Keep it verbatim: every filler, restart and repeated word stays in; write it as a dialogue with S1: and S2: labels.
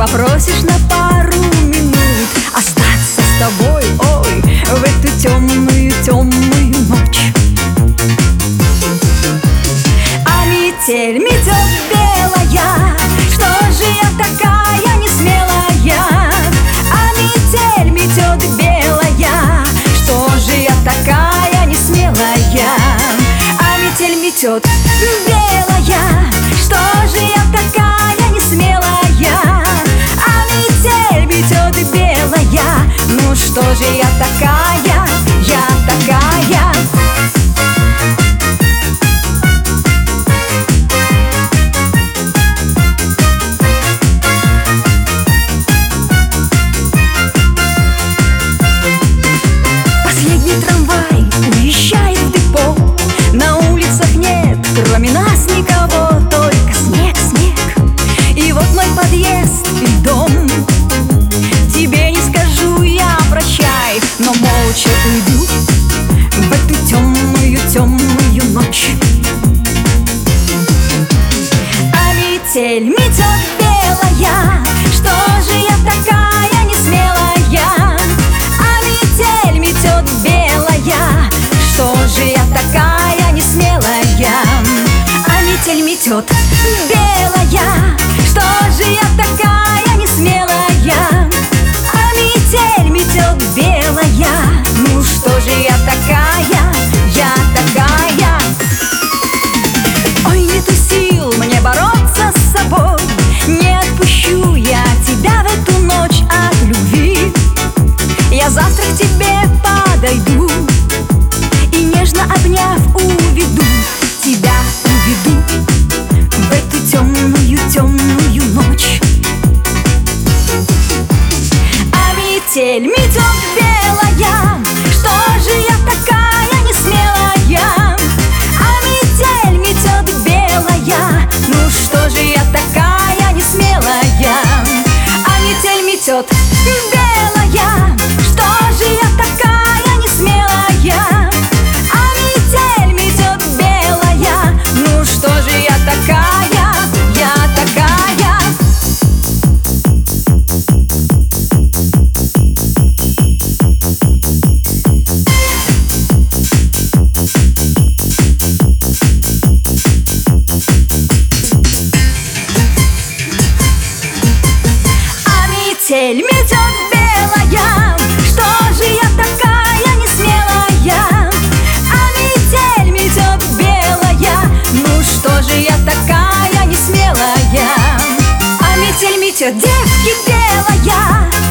S1: попросишь на пару минут остаться с тобой, ой, в эту темную, темную ночь. А метель метет белая, что же я такая несмелая? А метель метет белая, что же я такая несмелая? А метель метет белая, что же я такая несмелая? А метель метет белая, ну что же я такая, я такая? Последний трамвай уезжает в депо, на улицах нет, кроме нас, никого, только снег, снег. И вот мой подъезд и дом. Тебе не скажу я прощай, но молча уйду в эту темную, темную ночь. А метель метет белая, что же я такая несмелая? А метель метет белая, что же я такая несмелая? А метель метет белая, что же я такая несмелая? А метель метет белая, ну что же я такая, я такая? Ой, нету сил мне бороться с собой, не отпущу я тебя в эту ночь от любви. Я завтра к тебе подойду и, нежно обняв, уведу тебя, уведу в эту темную, темную ночь. А метель метет белая, что же я такая несмелая? А метель метет белая, ну что же я такая несмелая? А метель метет белая, что же я такая несмелая? А метель метет белая, ну что же я такая, я такая? А метель метет белая, что же я такая несмелая? А метель метет белая, ну что же я такая несмелая? А метель метет, девки, белая,